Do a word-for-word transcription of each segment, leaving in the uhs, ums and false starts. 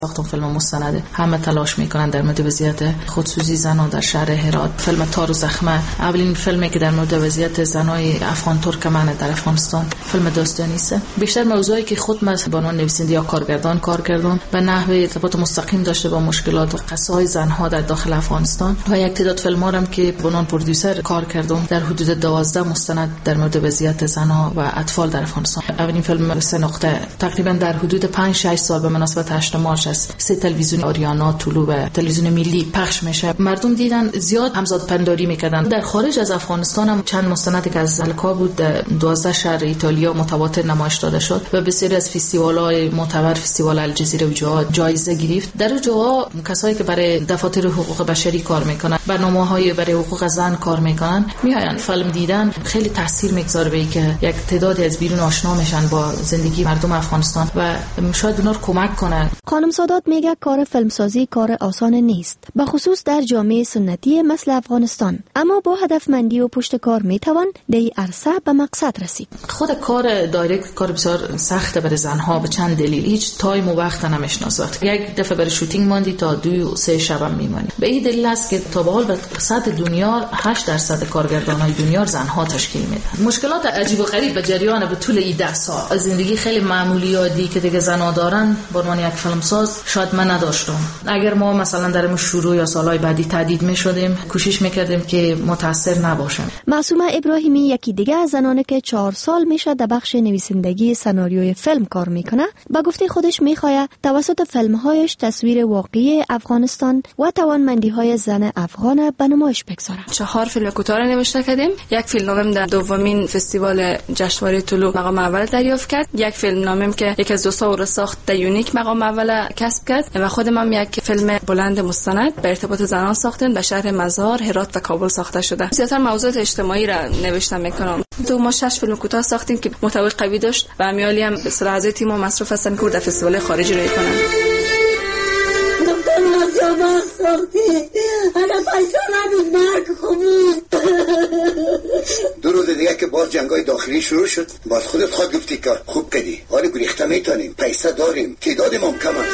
ساختم فیلم مستند. همه تلاش میکنن در مورد وضعیت خودسوزی زنان در شهر هرات. فیلم تار و زخمه اولین فیلمی که در مورد وضعیت زنای افغان ترکمن در افغانستان فیلم داستانی است. بیشتر موضوعی که خود من به عنوان نویسنده یا کارگردان کار کردم به نحو ارتباط مستقیم داشته با مشکلات و قصه‌های زنها در داخل افغانستان و یک تعداد فیلم‌هام که به عنوان پرودوسر کار کردم در حدود دوازده مستند در مورد وضعیت زنها و اطفال در افغانستان. اولین فیلم سه نقطه تقریبا در حدود پنج شش سال به مناسبت هشت مارس است. سه تلویزیون آریانا، طلوع و تلویزیون ملی پخش میشه. مردم دیدن، زیاد همزاد پنداری میکردن. در خارج از افغانستان هم چند مستندی که از الکا بود در دوازده شهر ایتالیا متواتر نمایش داده شد و بسیاری از فستیوال‌های معتبر، فستیوال الجزیره و جاها جایزه گرفت. در جاها کسایی که برای دفاتر حقوق بشری کار میکنن، برنامه‌های برای حقوق زن کار میکنن، میاین فیلم دیدن. خیلی تاثیر میگذاره به اینکه یک تعدادی از بیرون آشنا میشن با زندگی مردم افغانستان و شاید اونا رو کمک کنن. خانم سادات میگه کار فیلمسازی کار آسان نیست، به خصوص در جامعه سنتی مثل افغانستان، اما با هدفمندی و پشت کار میتوان در این عرصه به مقصد رسید. خود کار دایرکت کار بسیار سخته برای زنها به چند دلیل. هیچ تایم و وقت نمیشناسه. یک دفعه برای شوتینگ ماندی تا دو سه شب هم میمانی. به این دلیل است که تا به حال به سطح دنیا هشت درصد کارگردانای دنیا زنها تشکیل میدن. مشکلات عجیب و غریب به جریان به طول این ده سال زندگی خیلی معمولی عادی که دیگه زنها دارن به عنوان یک فیلمساز شاید من نداشتم. اگر ما مثلا در شروع یا سالهای بعدی تهدید میشدیم، کوشش میکردیم که متاثر نباشیم. معصومه ابراهیمی یکی دیگه از زنانه که چهار سال میشه در بخش نویسندگی سناریوی فیلم کار میکنه، با گفته خودش میخواد توسط فیلمهایش تصویر واقعی افغانستان و توانمندی‌های زن افغان به نمایش بگذاره. چهار فیلم کوتاه نوشته کردیم. یک فیلم نامم در دومین فستیوال جشنواره طلوع مقام اول دریافت کرد. یک فیلم نامم که یک از دوستان رو ساخت در یونیک مقام اول کسب کرد و خودم هم یک فیلم بلند مستند به ارتباط زنان ساختم در شهر مزار، هرات و کابل ساخته شده. زیاتر موضوعات اجتماعی را نوشتم میکنم. تو ما شش فیلم کوتاه ساختیم که محتوای قوی داشت و امیالی هم به صلاح اعضای تیم مصروف هستن که در فستیوال خارجی روی کنن. جواب ساختی انا پیسه ندید مرگ خوبی. دو روز دیگه که باز جنگای داخلی شروع شد، باز خودت خود گفتی که خوب کردی، حالا گریخته میتونیم، پیسه داریم، تعدادمون کم است.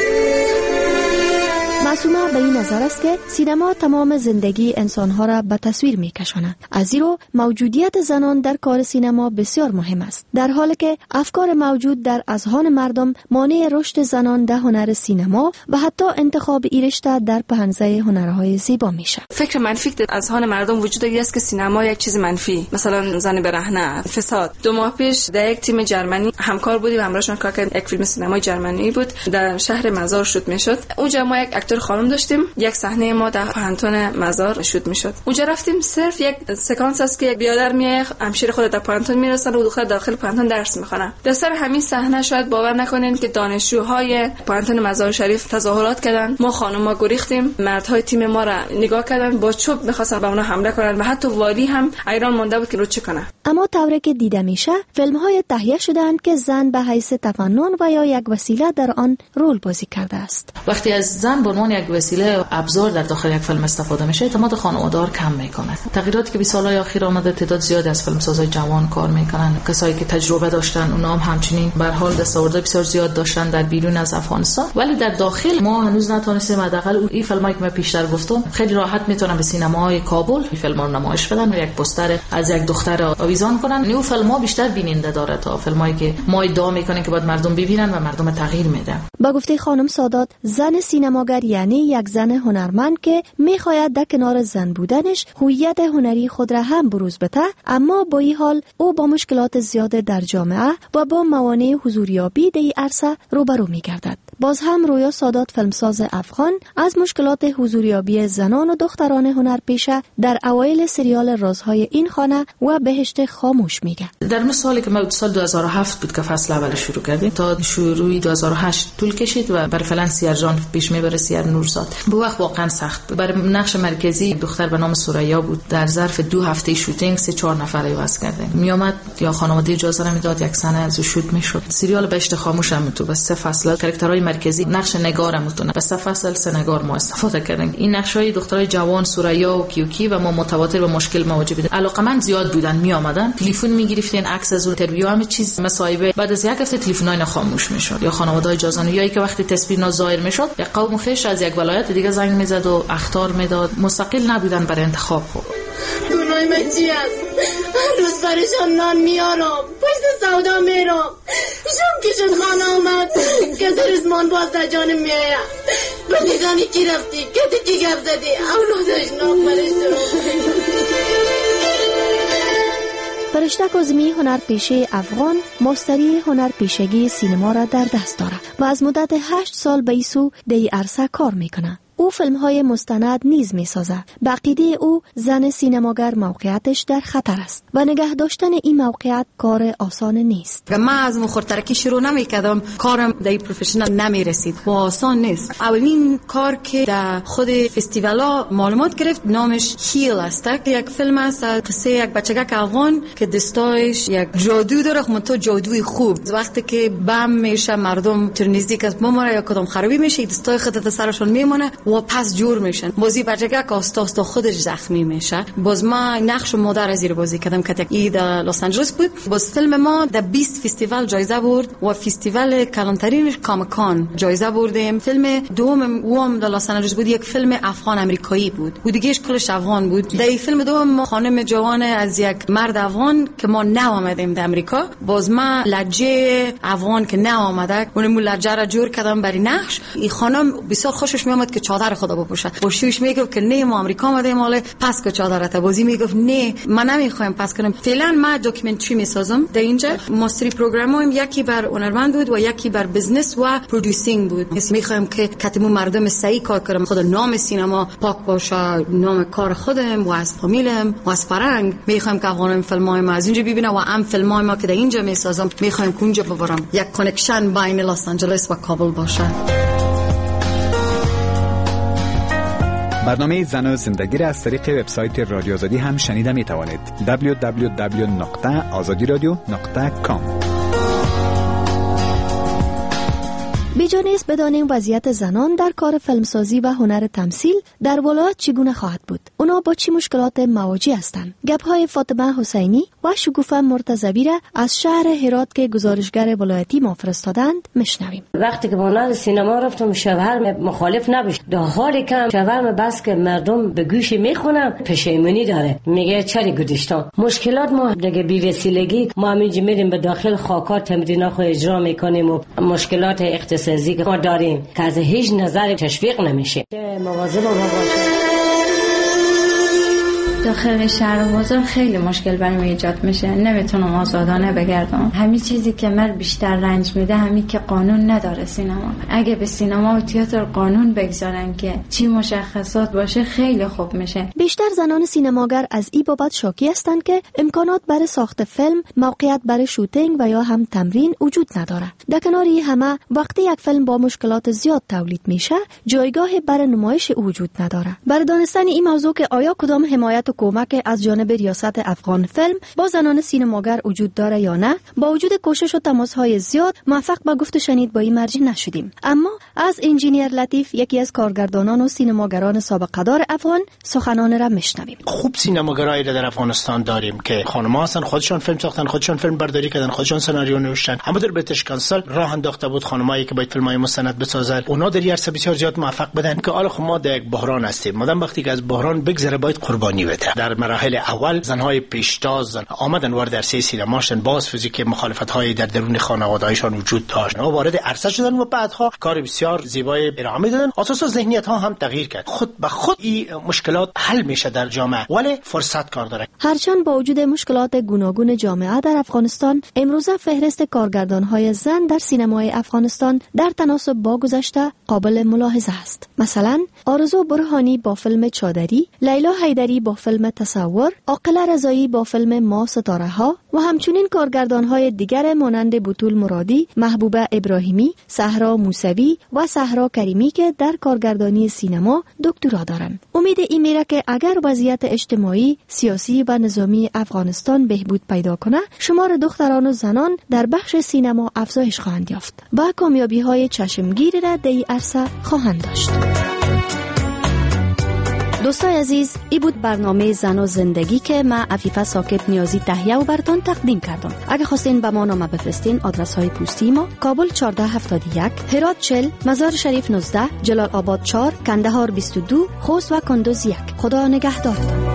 معصومه به این نظر است که سینما تمام زندگی انسانها را به تصویر میکشاند، از زیرا موجودیت زنان در کار سینما بسیار مهم است، در حالی که افکار موجود در اذهان مردم مانع رشد زنان در هنر سینما و حتی انتخاب این رشته در پهنه هنرهای زیبا میشه. فکر منفی در اذهان مردم وجود داره است که سینما یک چیز منفی، مثلا زن برهنه، فساد. دو ماه پیش در یک تیم جرمنی همکار بودیم، همراهشون کار کردیم. یک فیلم سینمای جرمنی بود، در شهر مزار شوت میشد. اونجا ما یک اکتور خانم داشتیم، یک صحنه ما در پانتون مزار شوت میشد. اونجا رفتیم، صرف یک سکانس است که یک بیادر میه همشیر خود در پانتون میرسن و دختر داخل پانتون درس میخونن. در سر همین صحنه شاید باور نکنین که دانشجوهای پانتون مزار شریف تظاهرات کردن. ما خانم‌ها گریختیم، مردهای تیم ما را نگاه کردن، با چوب می‌خواستن به اونها حمله کنن و حتی والی هم ایران مونده بود که رو چه کنه. اما طوری که دیده میشه فیلم‌های تهیه شده‌اند که زن به حیث تفنن و یا یک وسیله در آن رول بازی کرده است. وقتی از زن به عنوان یک وسیله ابزار در داخل یک فیلم استفاده میشه، اعتماد خانواده‌دار کم میکنه. تغییراتی که به سالهای اخیر آمده، تعداد زیادی از فیلمسازهای جوان کار میکنن، کسایی که تجربه داشتن اونا هم همچنین به هر حال دستاوردهای بسیار زیاد داشتن در بیرون از افغانستان، ولی در داخل ما هنوز نتونستیم حداقل این فیلمایی که من پیشتر گفتم خیلی راحت میتونن به سینماهای کابل این فیلم‌ها رو نمایش بدن و یک پوستر از یک دختر آویزان کنن. این فیلم‌ها بیشتر بیننده داره تا فیلمایی که ما ادعا میکنیم که باید مردم ببینن و مردم تغییر میدن. با گفته خانم سادات، زن سینماگر یعنی یک زن هنرمند که میخواهد در کنار زن بودنش هویت هنری خود را هم بروز بده، اما با این حال او با مشکلات زیاد در جامعه و با موانع حضوریابی در این عرصه روبرو میگردد. باز هم رویا سادات، فیلمساز افغان، از مشکلات حضوریابی زنان و دختران هنرپیشه در اوایل سریال رازهای این خانه و بهشت خاموش میگه. در مثالی که ما سال دو هزار و هفت بود که فصل اول شروع کردیم تا شروع دو هزار و هشت طول کشید و برای فعلا سیار جان پیش میبره، سیار نورزاد. به وقت واقعا سخت بود. برای نقش مرکزی دختر به نام سوریا بود. در ظرف دو هفته شوتینگ سه چهار نفر عوض کردیم. میومد یا خانواده اجازه نمیداد یک سنه از شوت میشد. سریال بهشت خاموش هم تو بس سه فصل کاراکترهای مرکزی نقش نگارم بود. بس سه فصل سه نگار ما استفاده کردیم. این نقشای دخترای جوان سوریا و کیوکی و ما متواتر با مشکل مواجه بودیم. علاقمند زیاد بودن، می آمدن تلفن میگرفتین، عکس از اینترویو همه چیز مصاحبه. بعد از یک هفته تلفنای خاموش میشد یا خانواده اجازه نه، یا اینکه وقتی تصویر ناظاهر میشد یک قوم خیش از یک ولایت دیگه زنگ میزد و اخطار میداد. مستقل نبودن برای انتخاب. گناه من چی است؟ هر روز برشان نان میارم، پشت سودا میرم، شام که شد خانه آمد که زرزمان باز در جانم میایم. به دیدانی کی رفتی؟ کسی کی گفت زدی؟ اولادش نام برش درم. فرشته کاظمی هنرپیشه افغان ماستری هنرپیشگی سینما را در دست دارد و از مدت هشت سال به ایسو در این عرصه کار میکنه. او فیلم های مستند نیز می سازد. به عقیده او زن سینماگر موقعیتش در خطر است و نگه داشتن این موقعیت کار آسان نیست. من از مخورترکی شروع نمی کردم، کارم در این پروفشنال نمی رسید و آسان نیست. اولین کار که در خود فستیوالا معلومات گرفت نامش هیل است. یک فیلم است قصه یک بچگک افغان که دستایش یک جادو داره، منتها جادوی خوب. وقتی که بم میشه مردم تر نزدیک از بمره یا کدام خرابی میشه دستای خودت سرشون میمونه و پس جور میشن. بازی بچگک آستاستا خودش زخمی میشه. باز ما نقش مادر از زیر بازی کردم که ای در لس آنجلس بود. باز فیلم ما در بیست فستیوال جایزه برد و فستیوال کلانترینش کامکان جایزه بردیم. فیلم دوم وام در لس آنجلس بود، یک فیلم افغان امریکایی بود. بودگیش کلش افغان بود. در این فیلم دوم ما خانم جوان از یک مرد افغان که ما نه آمدیم در امریکا، باز ما لهجه افغان که نه آمده اونم لهجه را جور کردم برای نقش. این خانم بسیار خوشش میامد که چادر خدا بپوشه. باشیش میگفت که نه ما آمریکا آمدیم حالا پس که چادرته. بازی میگفت نه من نمیخوایم پس کنم. فعلا ما داکیومنتری میسازم در اینجا. ماستری پروگرامم یکی بر هنرمند بود و یکی بر بزنس و پرودوسینگ بود. میخوایم که کتمو مردم صحیح کار کنم، خود نام سینما پاک باشه، نام کار خودم و از فامیلم و از فرنگ. میخوایم که افغان فیلمای ما از اینجا ببینه و ام فیلمای ما که در اینجا میسازم میخوایم که اونجا ببرم. یک کانکشن بین لس آنجلس و کابل باشه. برنامه زن و زندگی را از طریق وبسایت رادیو آزادی هم شنیده می توانید. دبلیو دبلیو دبلیو نقطه آزادی رادیو نقطه کام. بیجانیست بدانیم وضعیت زنان در کار فیلمسازی و هنر تمثیل در ولایت چگونه خواهد بود. اونا با چی مشکلات مواجه هستند؟ گپ‌های فاطمه حسینی و شکوفه مرتضوی را از شهر هرات که گزارشگر ولایتی ما فرستادند میشنویم. وقتی که با سینما رفتم شوهر مخالف نبود، در حالی که شوهر بس که مردم به گوش میخونن پشیمونی داره، میگه چری گذاشتم. مشکلات ما دیگه بی وسیلگی ما همینجا میریم به داخل خاکات تمرینات خو اجرا میکنیم و مشکلات اقتصادی که ما داریم که از هیچ نظر تشویق نمیشه. مواظب ما باشیم. داخل شهر بازار خیلی مشکل برام ایجاد میشه، نمیتونم آزادانه بگردم. همین چیزی که من بیشتر رنج میده همین که قانون نداره سینما. اگه به سینما و تئاتر قانون بگذارن که چی مشخصات باشه خیلی خوب میشه. بیشتر زنان سینماگر از این بابت شاکی هستند که امکانات برای ساخت فیلم، موقعیت برای شوتینگ و یا هم تمرین وجود نداره. در کنار این همه وقتی یک فیلم با مشکلات زیاد تولید میشه، جایگاه برای نمایش وجود نداره. برای دانستن این موضوع که آیا کدام حمایت کمک از جانب ریاست افغان فیلم با زنان سینماگر وجود داره یا نه، با وجود کوشش و تماس‌های زیاد موفق به گفت شنید با این مرجع نشدیم. اما از انجینیر لطیف، یکی از کارگردانان و سینماگران سابقه دار افغان، سخنان را میشنویم. خوب سینماگرایی در افغانستان داریم که خانم‌ها هستن، خودشون فیلم ساختن، خودشون فیلم برداری کردن، خودشون سناریو نوشتن. اما در بریتیش کانسل راه انداخته بود خانمایی که باید فیلم‌های مستند بسازن. اونا در عرصه بسیار زیاد موفق بودن که حالا ما در یک بحران هستیم. مادام وقتی که از بحران بگذره باید قربانی بده. در مراحل اول زنهای پیشتاز آمدن وارد عرصه سینما شدن، باز فیزیک مخالفت‌های در درون خانواده‌هایشان وجود داشت. اونا وارد عرصه شدن و بعدها کار بسیار زیبای ارائه دادن. اساس ذهنیت‌ها هم تغییر کرد. خود به خود این مشکلات حل میشه در جامعه، ولی فرصت کار داره. هرچند با وجود مشکلات گوناگون جامعه در افغانستان، امروزه فهرست کارگردان‌های زن در سینمای افغانستان در تناسب با گذشته قابل ملاحظه است. مثلا آرزو برهانی با فیلم چادری، لیلا حیدری با فیلم فیلم تصور، عاقله رضایی با فیلم ما ستاره ها و همچنین کارگردان های دیگر مانند بطول مرادی، محبوبه ابراهیمی، صحرا موسوی و صحرا کریمی که در کارگردانی سینما دکترا دارند. امید این میره که اگر وضعیت اجتماعی، سیاسی و نظامی افغانستان بهبود پیدا کنه، شمار دختران و زنان در بخش سینما افزایش خواهند یافت و کامیابی های چشمگیر را در این عرصه خواهند داشت. دوستای عزیز، ای بود برنامه زن و زندگی که من عفیفه ساکت نیازی تهیه و براتون تقدیم کردم. اگه خواستین به ما نامه بفرستین، آدرس های پستی ما: کابل چهارده هفتاد و یک، هرات چهل، مزار شریف نوزده، جلال آباد چهار، کندهار بیست و دو، خوست و کندوز یک. خدا نگهدارتون.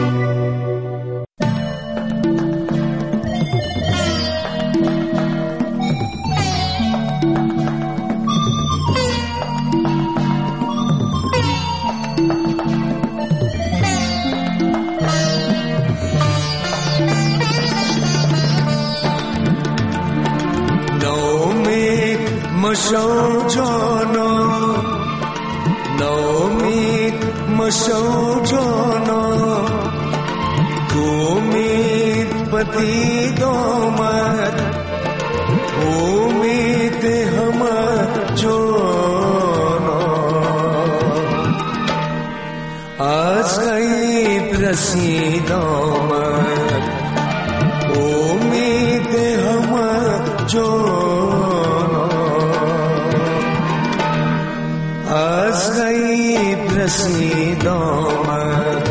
مشو جانا نامید مشو جانا تو امید پدید آمد امید همه جانا از غیب رسید آمد امید همه جانا از غیب رسید آمد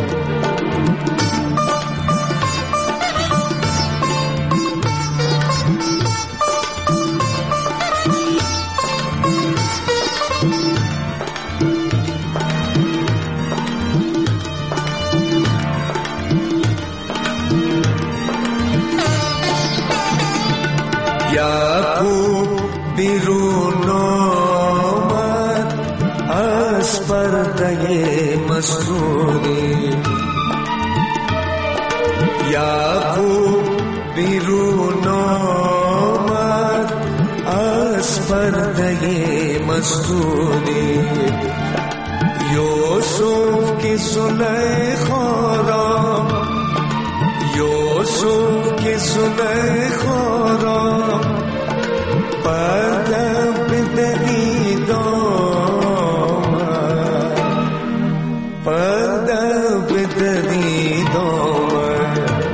یعقوب بیرون آمد از پرده مسعودی یعقوب بیرون آمد از پرده مسعودی یوسف کی زلیخا را یوسف کی زلیخا را پرده بدید آمد پرده بدید آمد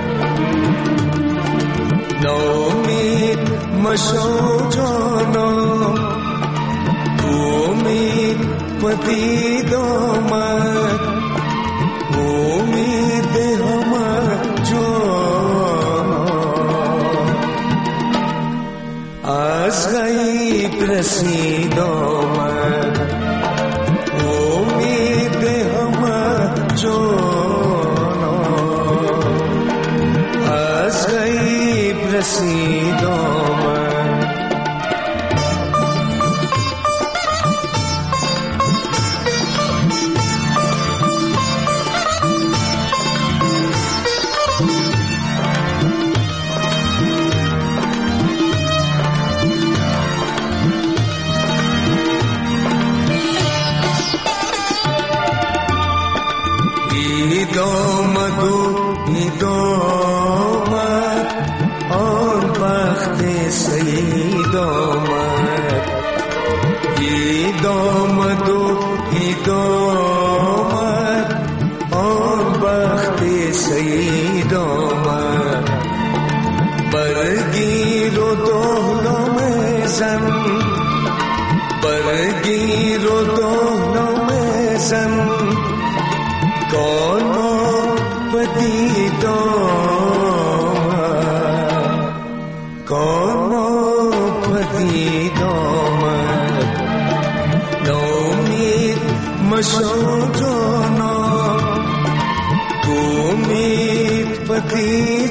نامید مشو جانا امید پدید آمد امید همه جانا از غیب رسید آمد امید همه جانا از غیب رسید آمد آمد و اید آمد آن بخت سید آمد اید آمد و اید آمد آن بخت سید آمد برگیر و دهلم زن برگیر و دهلم زن کان پدید آمد کان پدید آمد نامید مشو جانا تو امید پدید